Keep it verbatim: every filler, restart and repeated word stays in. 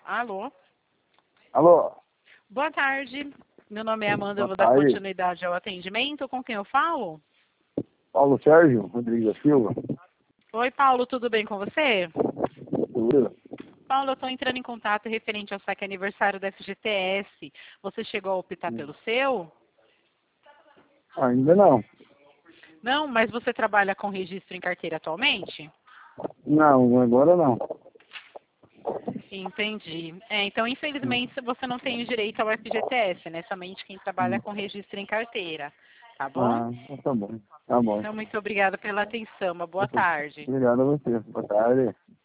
Alô? Alô? Boa tarde. Meu nome é Amanda, eu Boa vou dar tarde. continuidade ao atendimento. Com quem eu falo? Paulo Sérgio Rodrigues da Silva. Oi, Paulo, tudo bem com você? Tudo? Paulo, eu estou entrando em contato referente ao saque aniversário da F G T S. Você chegou a optar pelo seu? Ainda não. Não, mas você trabalha com registro em carteira atualmente? Não, agora não. Entendi. É, então, infelizmente, você não tem o direito ao F G T S, né? Somente quem trabalha com registro em carteira. Tá bom? Ah, então tá bom. Tá bom. Então, muito obrigada pela atenção. Uma boa tarde. Obrigado a você. Boa tarde.